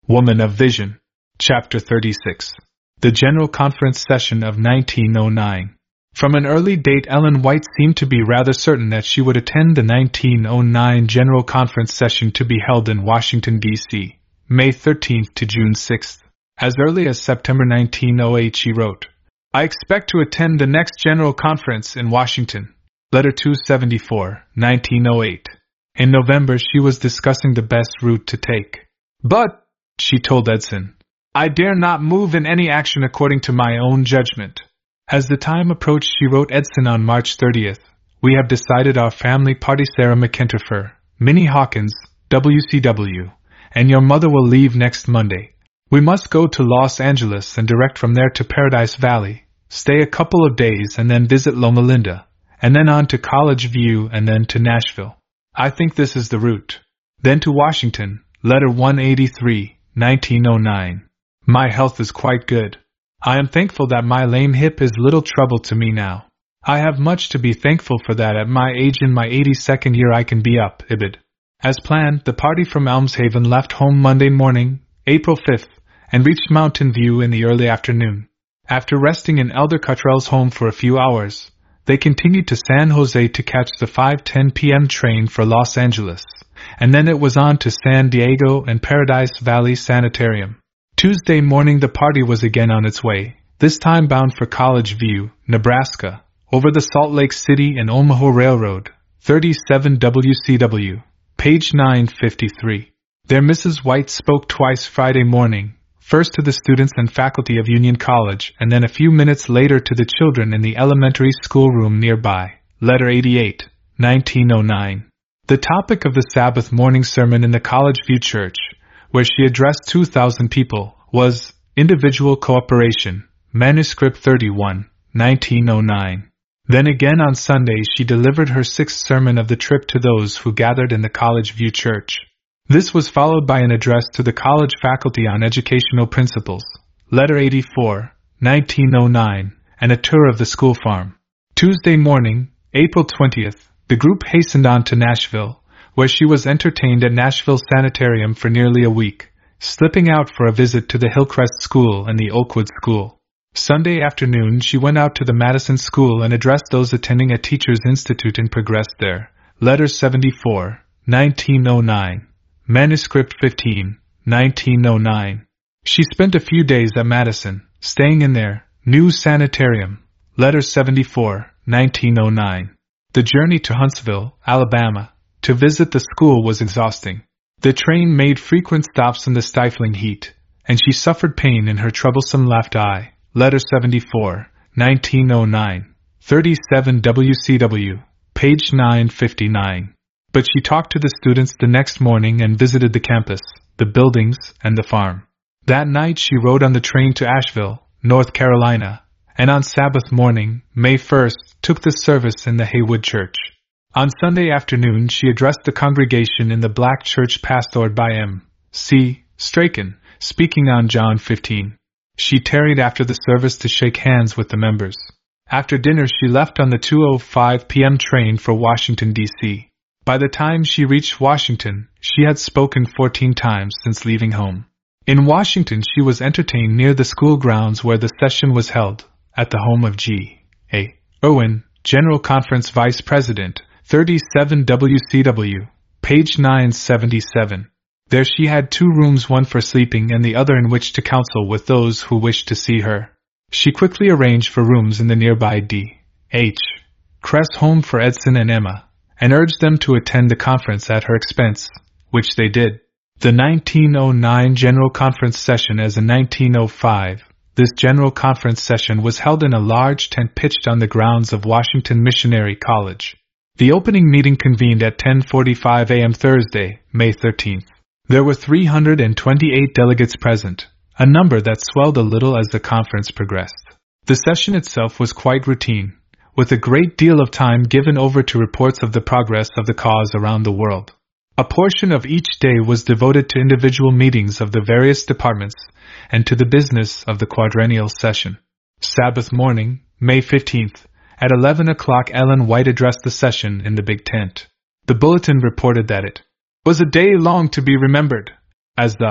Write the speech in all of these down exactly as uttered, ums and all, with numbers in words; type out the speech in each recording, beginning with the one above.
Woman of Vision. Chapter thirty-six. The General Conference Session of nineteen oh nine. From an early date, Ellen White seemed to be rather certain that she would attend the nineteen oh nine General Conference Session to be held in Washington, D C, May thirteenth to June sixth. As early as September nineteen oh eight she wrote, "I expect to attend the next General Conference in Washington." Letter two seventy-four, nineteen oh eight. In November she was discussing the best route to take. "But," she told Edson, "I dare not move in any action according to my own judgment." As the time approached she wrote Edson on March thirtieth, "We have decided our family party, Sarah McIntyre, Minnie Hawkins, W C W, and your mother will leave next Monday. We must go to Los Angeles and direct from there to Paradise Valley, stay a couple of days and then visit Loma Linda, and then on to College View and then to Nashville. I think this is the route. Then to Washington." Letter one eighty-three, nineteen oh nine. "My health is quite good. I am thankful that my lame hip is little trouble to me now. I have much to be thankful for that at my age in my eighty-second year I can be up, Ibid." As planned, the party from Elmshaven left home Monday morning, April fifth, and reached Mountain View in the early afternoon. After resting in Elder Cottrell's home for a few hours, they continued to San Jose to catch the five ten p.m. train for Los Angeles, and then it was on to San Diego and Paradise Valley Sanitarium. Tuesday morning the party was again on its way, this time bound for College View, Nebraska, over the Salt Lake City and Omaha Railroad, thirty-seven W C W, page nine fifty-three. There Missus White spoke twice Friday morning, first to the students and faculty of Union College and then a few minutes later to the children in the elementary schoolroom nearby. Letter eighty-eight, nineteen oh nine. The topic of the Sabbath morning sermon in the College View Church, where she addressed two thousand people, was Individual Cooperation, Manuscript thirty-one, nineteen oh nine. Then again on Sunday she delivered her sixth sermon of the trip to those who gathered in the College View Church. This was followed by an address to the college faculty on educational principles, Letter eighty-four, nineteen oh nine, and a tour of the school farm. Tuesday morning, April twentieth, the group hastened on to Nashville, where she was entertained at Nashville Sanitarium for nearly a week, slipping out for a visit to the Hillcrest School and the Oakwood School. Sunday afternoon she went out to the Madison School and addressed those attending a Teachers Institute in progress there. Letter seventy-four, nineteen oh nine. Manuscript fifteen, nineteen oh nine. She spent a few days at Madison, staying in their new sanitarium. Letter seventy-four, nineteen oh nine. The journey to Huntsville, Alabama, to visit the school was exhausting. The train made frequent stops in the stifling heat, and she suffered pain in her troublesome left eye. Letter seventy-four, nineteen oh nine. thirty-seven W C W, page nine fifty-nine. But she talked to the students the next morning and visited the campus, the buildings, and the farm. That night she rode on the train to Asheville, North Carolina, and on Sabbath morning, May first, took the service in the Haywood Church. On Sunday afternoon she addressed the congregation in the black church pastored by M C Strachan, speaking on John fifteen. She tarried after the service to shake hands with the members. After dinner she left on the two oh five p.m. train for Washington, D C By the time she reached Washington, she had spoken fourteen times since leaving home. In Washington she was entertained near the school grounds where the session was held, at the home of G A Irwin, General Conference Vice President, thirty-seven W C W, page nine seventy-seven. There she had two rooms, one for sleeping and the other in which to counsel with those who wished to see her. She quickly arranged for rooms in the nearby D H Crest home for Edson and Emma, and urged them to attend the conference at her expense, which they did. The nineteen oh nine General Conference session as in nineteen oh five. This General Conference session was held in a large tent pitched on the grounds of Washington Missionary College. The opening meeting convened at ten forty-five a.m. Thursday, May thirteenth. There were three hundred twenty-eight delegates present, a number that swelled a little as the conference progressed. The session itself was quite routine, with a great deal of time given over to reports of the progress of the cause around the world. A portion of each day was devoted to individual meetings of the various departments and to the business of the quadrennial session. Sabbath morning, May fifteenth, at eleven o'clock Ellen White addressed the session in the big tent. The bulletin reported that it was a day long to be remembered, as the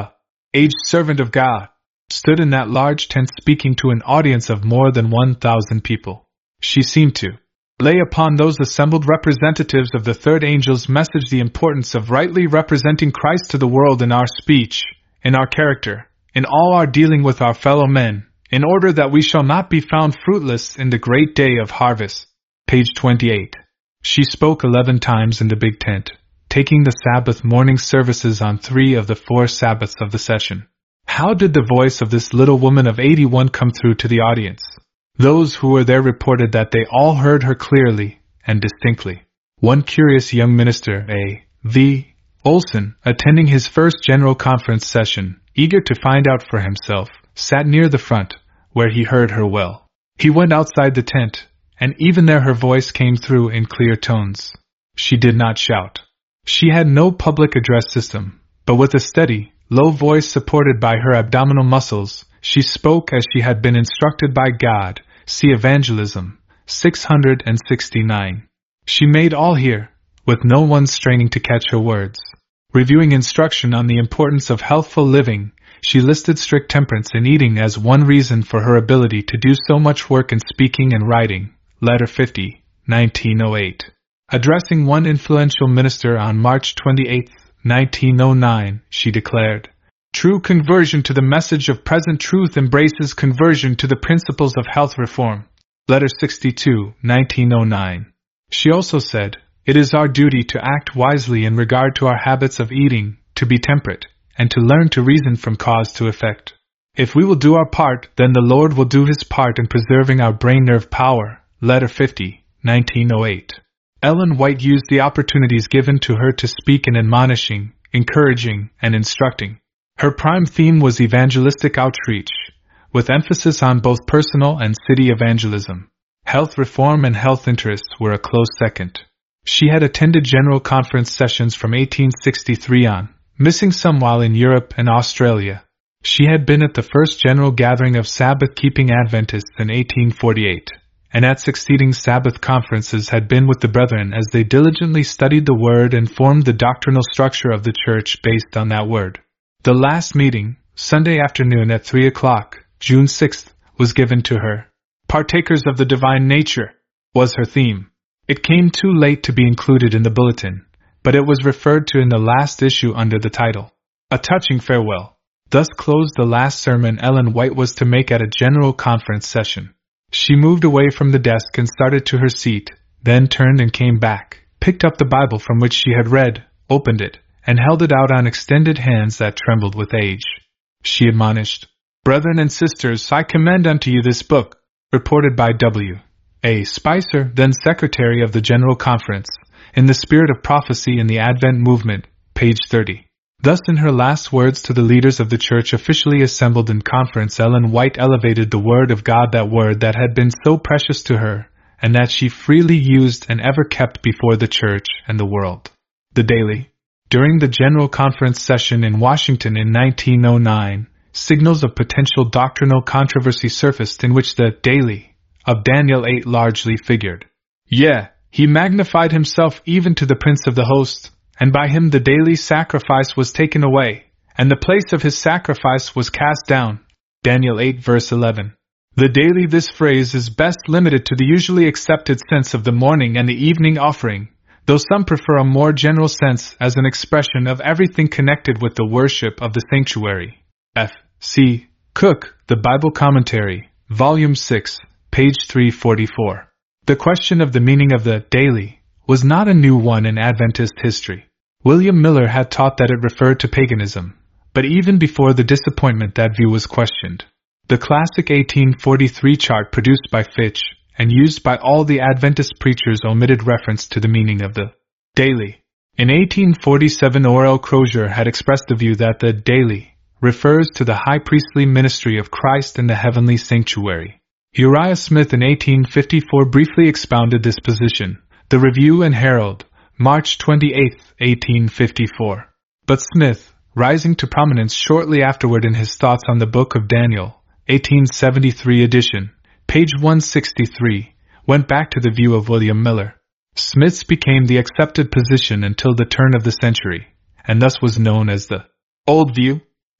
aged servant of God, stood in that large tent speaking to an audience of more than one thousand people. She seemed to lay upon those assembled representatives of the third angel's message the importance of rightly representing Christ to the world in our speech, in our character, in all our dealing with our fellow men, in order that we shall not be found fruitless in the great day of harvest. Page twenty-eight. She spoke eleven times in the big tent, taking the Sabbath morning services on three of the four Sabbaths of the session. How did the voice of this little woman of eighty-one come through to the audience? Those who were there reported that they all heard her clearly and distinctly. One curious young minister, A. V. Olson, attending his first general conference session, eager to find out for himself, sat near the front, where he heard her well. He went outside the tent, and even there her voice came through in clear tones. She did not shout. She had no public address system, but with a steady, low voice supported by her abdominal muscles, she spoke as she had been instructed by God. See Evangelism, six hundred sixty-nine. She made all hear, with no one straining to catch her words. Reviewing instruction on the importance of healthful living, she listed strict temperance in eating as one reason for her ability to do so much work in speaking and writing. Letter fifty, nineteen oh eight. Addressing one influential minister on March twenty-eighth, nineteen oh nine, she declared, "True conversion to the message of present truth embraces conversion to the principles of health reform." Letter sixty-two, nineteen oh nine. She also said, "It is our duty to act wisely in regard to our habits of eating, to be temperate, and to learn to reason from cause to effect. If we will do our part, then the Lord will do His part in preserving our brain nerve power." Letter fifty, nineteen oh eight. Ellen White used the opportunities given to her to speak in admonishing, encouraging, and instructing. Her prime theme was evangelistic outreach, with emphasis on both personal and city evangelism. Health reform and health interests were a close second. She had attended general conference sessions from eighteen sixty-three on, missing some while in Europe and Australia. She had been at the first general gathering of Sabbath-keeping Adventists in eighteen forty-eight, and at succeeding Sabbath conferences had been with the brethren as they diligently studied the Word and formed the doctrinal structure of the church based on that Word. The last meeting, Sunday afternoon at three o'clock, June sixth, was given to her. "Partakers of the divine nature," was her theme. It came too late to be included in the bulletin, but it was referred to in the last issue under the title, "A Touching Farewell." Thus closed the last sermon Ellen White was to make at a general conference session. She moved away from the desk and started to her seat, then turned and came back, picked up the Bible from which she had read, opened it, and held it out on extended hands that trembled with age. She admonished, "Brethren and sisters, I commend unto you this book," reported by W. A. Spicer, then Secretary of the General Conference, in the spirit of prophecy in the Advent movement, page thirty. Thus in her last words to the leaders of the church officially assembled in conference, Ellen White elevated the Word of God, that Word that had been so precious to her, and that she freely used and ever kept before the church and the world. The Daily. During the General Conference session in Washington in nineteen oh nine, signals of potential doctrinal controversy surfaced in which the Daily of Daniel eight largely figured. Yea, he magnified himself even to the Prince of the Host, and by him the daily sacrifice was taken away, and the place of his sacrifice was cast down. Daniel eight verse eleven. The daily this phrase is best limited to the usually accepted sense of the morning and the evening offering, though some prefer a more general sense as an expression of everything connected with the worship of the sanctuary. F. C. Cook, The Bible Commentary, Volume six, page three forty-four. The question of the meaning of the daily was not a new one in Adventist history. William Miller had taught that it referred to paganism, but even before the disappointment that view was questioned. The classic eighteen forty-three chart produced by Fitch and used by all the Adventist preachers omitted reference to the meaning of the daily. In eighteen forty-seven, Orell Crozier had expressed the view that the daily refers to the high priestly ministry of Christ in the heavenly sanctuary. Uriah Smith in eighteen fifty-four briefly expounded this position. The Review and Herald, March twenty-eighth, eighteen fifty-four. But Smith, rising to prominence shortly afterward in his thoughts on the Book of Daniel, eighteen seventy-three edition, page one sixty-three, went back to the view of William Miller. Smith's became the accepted position until the turn of the century, and thus was known as the Old View.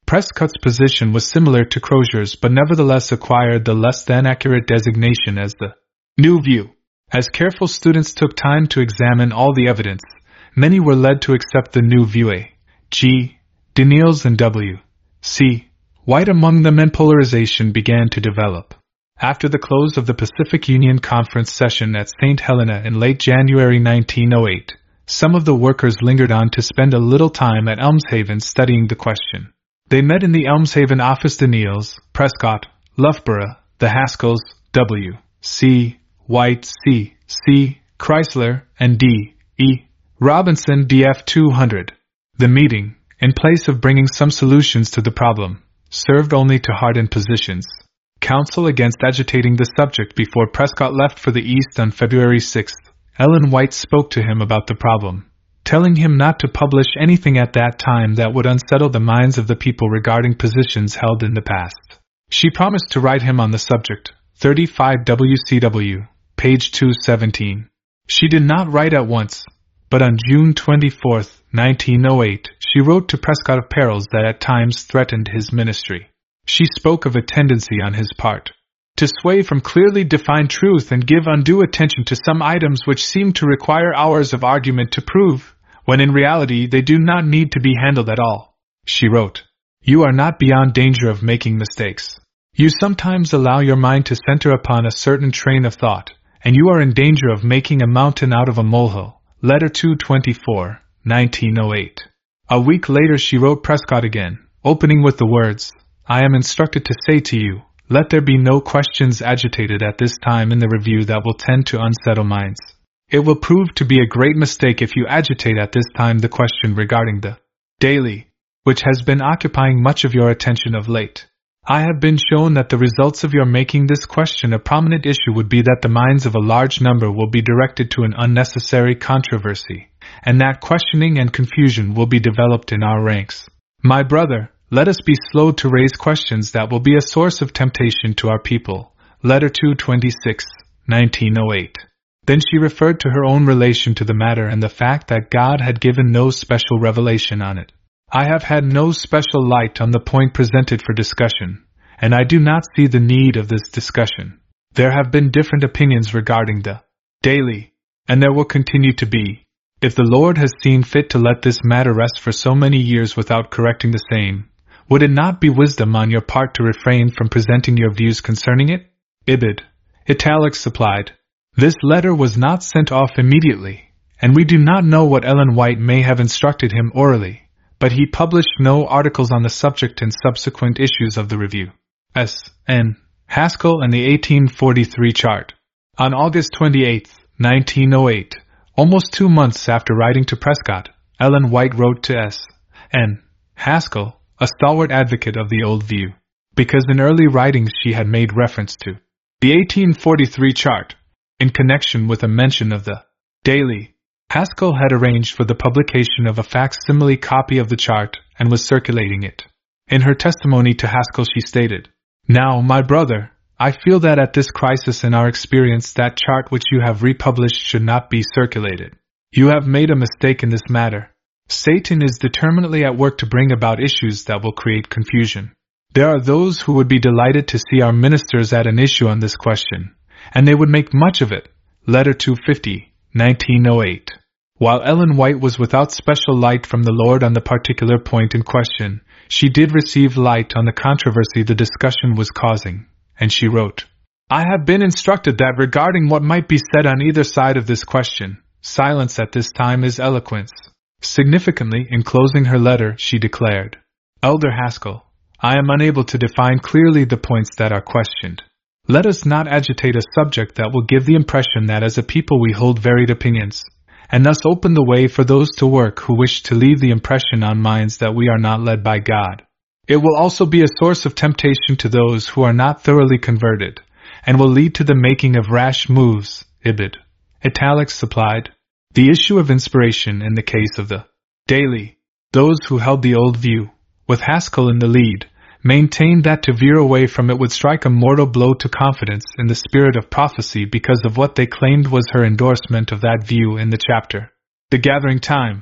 Prescott's position was similar to Crozier's but nevertheless acquired the less than accurate designation as the New View. As careful students took time to examine all the evidence, many were led to accept the New View. A. G. Daniels and W. C. White among them, and polarization began to develop. After the close of the Pacific Union Conference session at Saint Helena in late January nineteen oh eight, some of the workers lingered on to spend a little time at Elmshaven studying the question. They met in the Elmshaven office Daniels, Prescott, Loughborough, the Haskells, W. C. White, C. C. Chrysler, and D. E. Robinson, D F two hundred. The meeting, in place of bringing some solutions to the problem, served only to harden positions. Counsel against agitating the subject before Prescott left for the East on February sixth, Ellen White spoke to him about the problem, telling him not to publish anything at that time that would unsettle the minds of the people regarding positions held in the past. She promised to write him on the subject, thirty-five W C W, page two seventeen. She did not write at once, but on June twenty-fourth, nineteen oh eight, she wrote to Prescott of perils that at times threatened his ministry. She spoke of a tendency on his part to sway from clearly defined truth and give undue attention to some items which seem to require hours of argument to prove, when in reality they do not need to be handled at all. She wrote, "You are not beyond danger of making mistakes. You sometimes allow your mind to center upon a certain train of thought, and you are in danger of making a mountain out of a molehill." Letter two twenty-four, nineteen oh eight. A week later she wrote Prescott again, opening with the words, "I am instructed to say to you, let there be no questions agitated at this time in the review that will tend to unsettle minds. It will prove to be a great mistake if you agitate at this time the question regarding the Daily, which has been occupying much of your attention of late. I have been shown that the results of your making this question a prominent issue would be that the minds of a large number will be directed to an unnecessary controversy, and that questioning and confusion will be developed in our ranks. My brother, let us be slow to raise questions that will be a source of temptation to our people." Letter two twenty-six, nineteen oh eight. Then she referred to her own relation to the matter and the fact that God had given no special revelation on it. "I have had no special light on the point presented for discussion, and I do not see the need of this discussion. There have been different opinions regarding the Daily, and there will continue to be. If the Lord has seen fit to let this matter rest for so many years without correcting the same, would it not be wisdom on your part to refrain from presenting your views concerning it?" Ibid. Italics supplied. This letter was not sent off immediately, and we do not know what Ellen White may have instructed him orally, but he published no articles on the subject in subsequent issues of the review. S. N. Haskell and the eighteen forty-three chart. On August twenty-eighth, nineteen oh eight, almost two months after writing to Prescott, Ellen White wrote to S. N. Haskell, a stalwart advocate of the old view, because in early writings she had made reference to the eighteen forty-three chart, in connection with a mention of the Daily. Haskell had arranged for the publication of a facsimile copy of the chart and was circulating it. In her testimony to Haskell she stated, "Now, my brother, I feel that at this crisis in our experience that chart which you have republished should not be circulated. You have made a mistake in this matter. Satan is determinately at work to bring about issues that will create confusion. There are those who would be delighted to see our ministers at an issue on this question, and they would make much of it." Letter two fifty, nineteen oh eight. While Ellen White was without special light from the Lord on the particular point in question, she did receive light on the controversy the discussion was causing, and she wrote, "I have been instructed that regarding what might be said on either side of this question, silence at this time is eloquence." Significantly, in closing her letter, she declared, "Elder Haskell, I am unable to define clearly the points that are questioned. Let us not agitate a subject that will give the impression that as a people we hold varied opinions, and thus open the way for those to work who wish to leave the impression on minds that we are not led by God. It will also be a source of temptation to those who are not thoroughly converted, and will lead to the making of rash moves." Ibid. Italics supplied. The issue of inspiration in the case of the Daily. Those who held the old view, with Haskell in the lead, maintained that to veer away from it would strike a mortal blow to confidence in the spirit of prophecy because of what they claimed was her endorsement of that view in the chapter, The Gathering Time,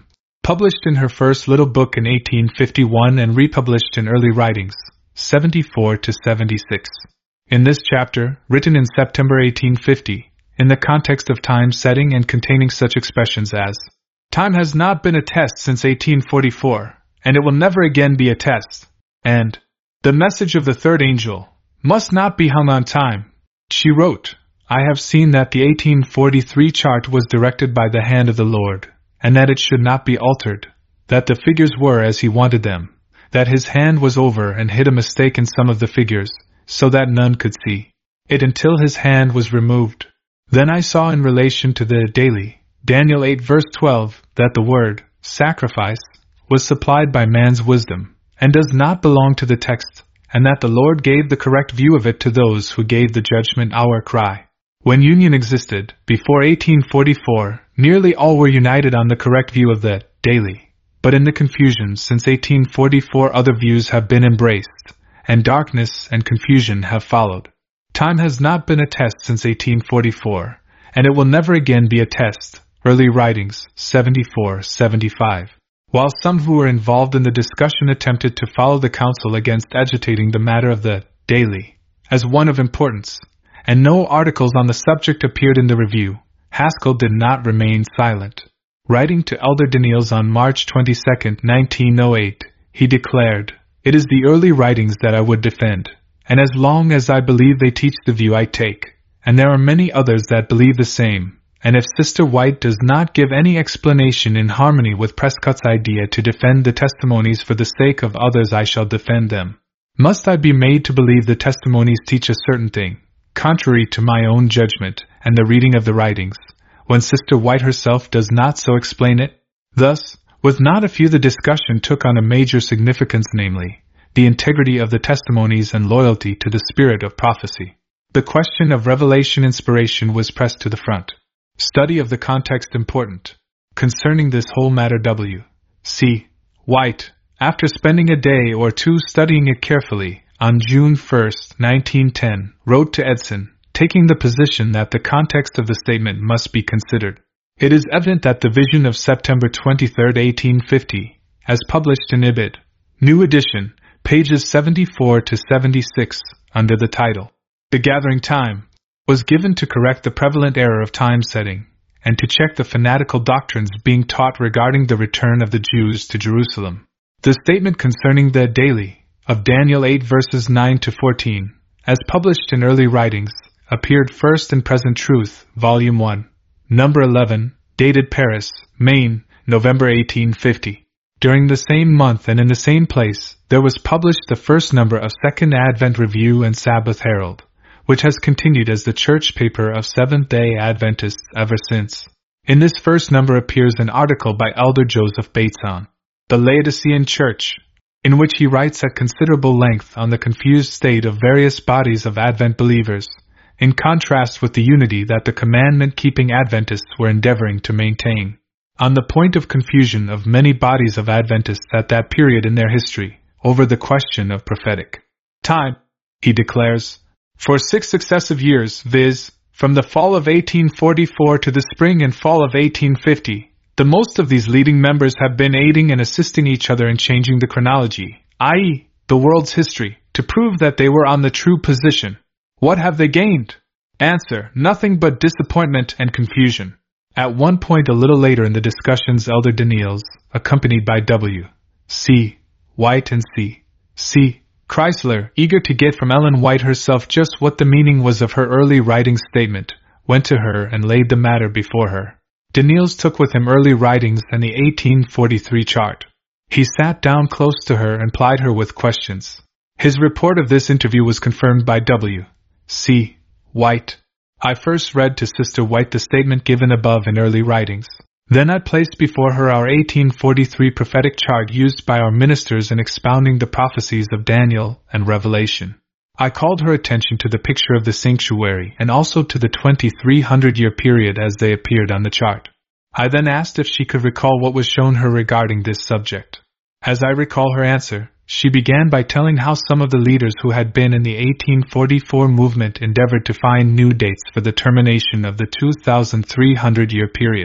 published in her first little book in eighteen fifty-one and republished in Early Writings, seventy-four to seventy-six. In this chapter, written in September eighteen fifty, in the context of time setting and containing such expressions as, "Time has not been a test since eighteen forty-four, and it will never again be a test," and, "The message of the third angel must not be hung on time," she wrote, "I have seen that the eighteen forty-three chart was directed by the hand of the Lord, and that it should not be altered, that the figures were as he wanted them, that his hand was over and hid a mistake in some of the figures, so that none could see it until his hand was removed. Then I saw in relation to the daily, Daniel eight verse twelve, that the word, sacrifice, was supplied by man's wisdom, and does not belong to the text, and that the Lord gave the correct view of it to those who gave the judgment hour cry. When union existed, before eighteen forty-four, nearly all were united on the correct view of the daily, but in the confusion since eighteen forty-four other views have been embraced, and darkness and confusion have followed. Time has not been a test since eighteen forty-four, and it will never again be a test." Early Writings, seventy-four seventy-five. While some who were involved in the discussion attempted to follow the council against agitating the matter of the daily as one of importance, and no articles on the subject appeared in the review, Haskell did not remain silent. Writing to Elder Daniels on March twenty-second, nineteen oh eight, he declared, "It is the early writings that I would defend, and as long as I believe they teach the view I take, and there are many others that believe the same, and if Sister White does not give any explanation in harmony with Prescott's idea to defend the testimonies for the sake of others, I shall defend them. Must I be made to believe the testimonies teach a certain thing, contrary to my own judgment and the reading of the writings, when Sister White herself does not so explain it?" Thus, with not a few, the discussion took on a major significance, namely, the integrity of the testimonies and loyalty to the spirit of prophecy. The question of revelation inspiration was pressed to the front. Study of the context important. Concerning this whole matter, W. C. White, after spending a day or two studying it carefully, on June first, nineteen ten, wrote to Edson, taking the position that the context of the statement must be considered. It is evident that the vision of September twenty-third, eighteen fifty, as published in Ibid, New Edition, pages seventy-four to seventy-six, under the title, "The Gathering Time," was given to correct the prevalent error of time setting, and to check the fanatical doctrines being taught regarding the return of the Jews to Jerusalem. The statement concerning the daily, of Daniel eight verses nine to fourteen, as published in Early Writings, appeared first in Present Truth, Volume one, Number eleven, dated Paris, Maine, November eighteen fifty. During the same month and in the same place, there was published the first number of Second Advent Review and Sabbath Herald, which has continued as the church paper of Seventh-day Adventists ever since. In this first number appears an article by Elder Joseph Bates on the Laodicean Church, in which he writes at considerable length on the confused state of various bodies of Advent believers, in contrast with the unity that the commandment-keeping Adventists were endeavoring to maintain. On the point of confusion of many bodies of Adventists at that period in their history, over the question of prophetic time, he declares, "For six successive years, viz., from the fall of eighteen forty-four to the spring and fall of eighteen fifty, the most of these leading members have been aiding and assisting each other in changing the chronology, that is, the world's history, to prove that they were on the true position. What have they gained? Answer: nothing but disappointment and confusion." At one point a little later in the discussions, Elder Daniels, accompanied by W. C. White and C. C. Chrysler, eager to get from Ellen White herself just what the meaning was of her early writing statement, went to her and laid the matter before her. Daniels took with him Early Writings and the eighteen forty-three chart. He sat down close to her and plied her with questions. His report of this interview was confirmed by W. C. White. I first read to Sister White the statement given above in Early Writings. Then I placed before her our eighteen forty-three prophetic chart used by our ministers in expounding the prophecies of Daniel and Revelation. I called her attention to the picture of the sanctuary and also to the twenty-three hundred year period as they appeared on the chart. I then asked if she could recall what was shown her regarding this subject. As I recall her answer, she began by telling how some of the leaders who had been in the eighteen forty-four movement endeavored to find new dates for the termination of the two thousand three hundred year period.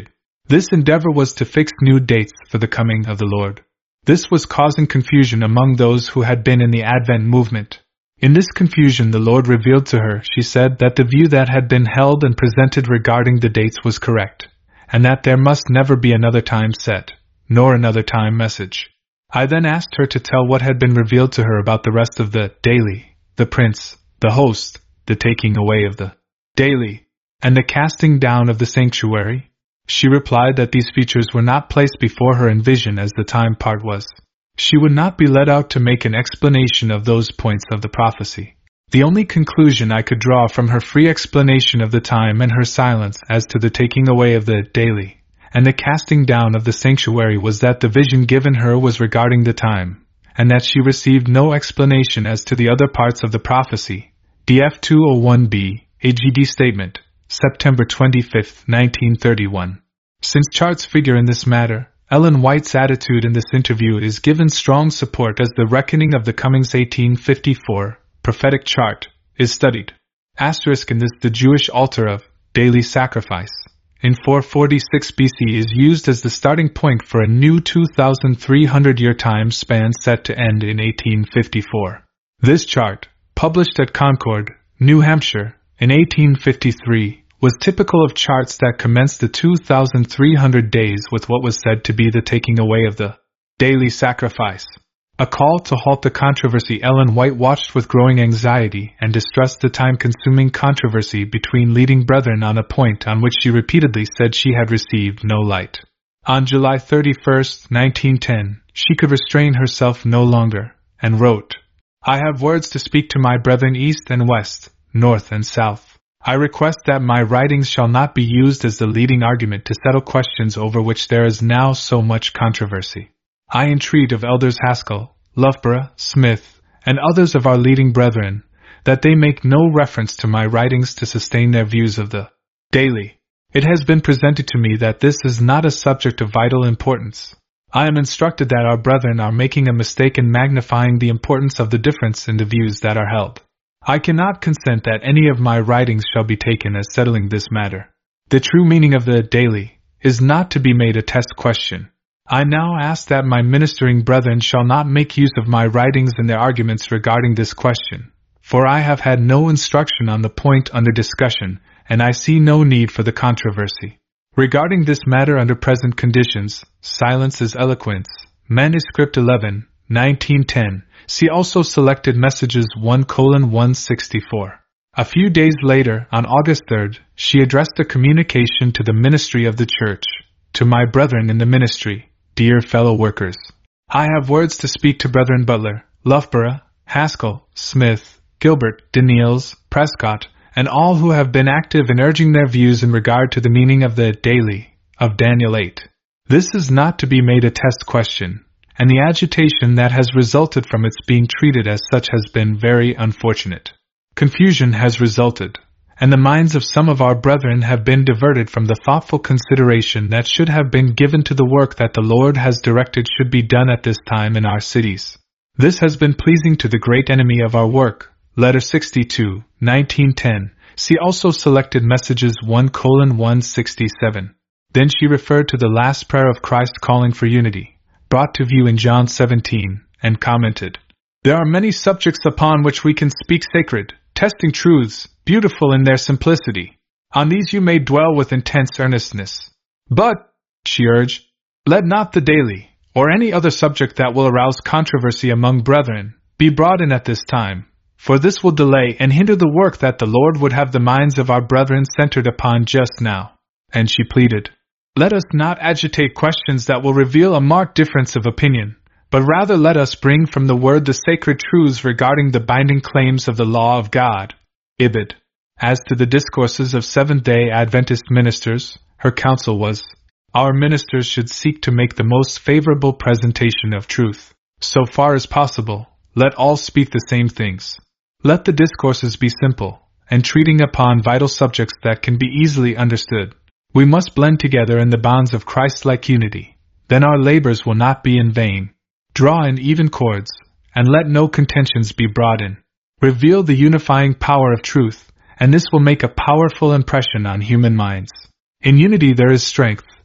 This endeavor was to fix new dates for the coming of the Lord. This was causing confusion among those who had been in the Advent movement. In this confusion the Lord revealed to her, she said, that the view that had been held and presented regarding the dates was correct, and that there must never be another time set, nor another time message. I then asked her to tell what had been revealed to her about the rest of the daily, the prince, the host, the taking away of the daily, and the casting down of the sanctuary. She replied that these features were not placed before her in vision as the time part was. She would not be let out to make an explanation of those points of the prophecy. The only conclusion I could draw from her free explanation of the time and her silence as to the taking away of the daily and the casting down of the sanctuary was that the vision given her was regarding the time, and that she received no explanation as to the other parts of the prophecy. D F two oh one B, A G D Statement, September twenty-fifth, nineteen thirty-one. Since charts figure in this matter, Ellen White's attitude in this interview is given strong support as the reckoning of the Cummings eighteen fifty-four prophetic chart is studied. Asterisk in this the Jewish altar of daily sacrifice in four forty-six B C is used as the starting point for a new two thousand three hundred year time span set to end in eighteen fifty-four. This chart, published at Concord, New Hampshire, in eighteen fifty-three, was typical of charts that commenced the two thousand three hundred days with what was said to be the taking away of the daily sacrifice. A call to halt the controversy. Ellen White watched with growing anxiety and distrust the time-consuming controversy between leading brethren on a point on which she repeatedly said she had received no light. On July thirty-first, nineteen ten, she could restrain herself no longer, and wrote, "I have words to speak to my brethren east and west, north and south. I request that my writings shall not be used as the leading argument to settle questions over which there is now so much controversy. I entreat of Elders Haskell, Loughborough, Smith, and others of our leading brethren, that they make no reference to my writings to sustain their views of the daily. It has been presented to me that this is not a subject of vital importance. I am instructed that our brethren are making a mistake in magnifying the importance of the difference in the views that are held. I cannot consent that any of my writings shall be taken as settling this matter. The true meaning of the daily is not to be made a test question. I now ask that my ministering brethren shall not make use of my writings in their arguments regarding this question, for I have had no instruction on the point under discussion, and I see no need for the controversy. Regarding this matter under present conditions, silence is eloquence. Manuscript eleven, nineteen ten. See also selected messages one colon one sixty-four. A few days later, on August third, she addressed a communication to the ministry of the church. To my brethren in the ministry, dear fellow workers, I have words to speak to Brethren Butler, Loughborough, Haskell, Smith, Gilbert, Daniels, Prescott, and all who have been active in urging their views in regard to the meaning of the daily of Daniel eight. This is not to be made a test question, and the agitation that has resulted from its being treated as such has been very unfortunate. Confusion has resulted, and the minds of some of our brethren have been diverted from the thoughtful consideration that should have been given to the work that the Lord has directed should be done at this time in our cities. This has been pleasing to the great enemy of our work. Letter sixty-two, nineteen ten. See also selected messages one colon one sixty-seven. Then she referred to the last prayer of Christ calling for unity, brought to view in John seventeen, and commented, "There are many subjects upon which we can speak sacred, testing truths, beautiful in their simplicity. On these you may dwell with intense earnestness. But," she urged, "let not the daily, or any other subject that will arouse controversy among brethren, be brought in at this time, for this will delay and hinder the work that the Lord would have the minds of our brethren centered upon just now." And she pleaded, "Let us not agitate questions that will reveal a marked difference of opinion, but rather let us bring from the Word the sacred truths regarding the binding claims of the law of God." Ibid. As to the discourses of Seventh-day Adventist ministers, her counsel was, our ministers should seek to make the most favorable presentation of truth. So far as possible, let all speak the same things. Let the discourses be simple, and treating upon vital subjects that can be easily understood. We must blend together in the bonds of Christ-like unity. Then our labors will not be in vain. Draw in even chords, and let no contentions be brought in. Reveal the unifying power of truth, and this will make a powerful impression on human minds. In unity there is strength,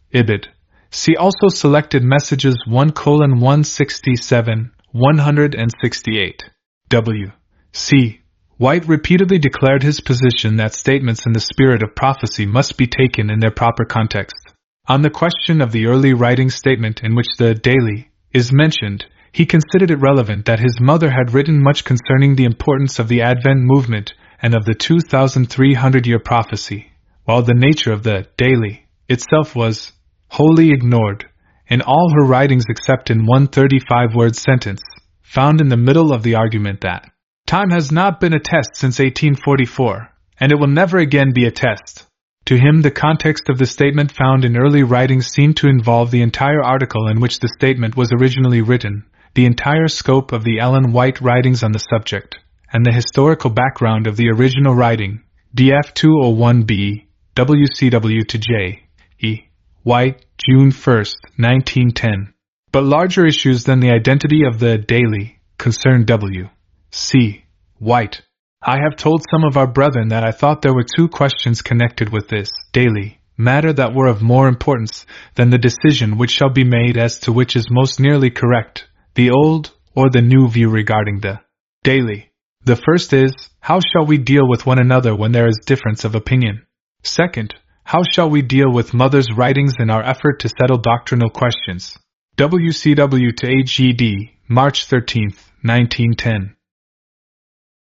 Ibid. See also selected messages one colon one sixty-seven, one sixty-eight. W. C. White repeatedly declared his position that statements in the spirit of prophecy must be taken in their proper context. On the question of the early writing statement in which the daily is mentioned, he considered it relevant that his mother had written much concerning the importance of the Advent movement and of the two thousand three hundred year prophecy, while the nature of the daily itself was wholly ignored, in all her writings except in one thirty-five word sentence, found in the middle of the argument that time has not been a test since eighteen forty-four, and it will never again be a test. To him, the context of the statement found in early writings seemed to involve the entire article in which the statement was originally written, the entire scope of the Ellen White writings on the subject, and the historical background of the original writing, D F two oh one B, W C W to J. E. White, June first, nineteen ten. But larger issues than the identity of the daily concern W. C. White. I have told some of our brethren that I thought there were two questions connected with this daily matter that were of more importance than the decision which shall be made as to which is most nearly correct, the old or the new view regarding the daily. The first is, how shall we deal with one another when there is difference of opinion? Second, how shall we deal with Mother's writings in our effort to settle doctrinal questions? W C W to A G D, March thirteenth, nineteen ten.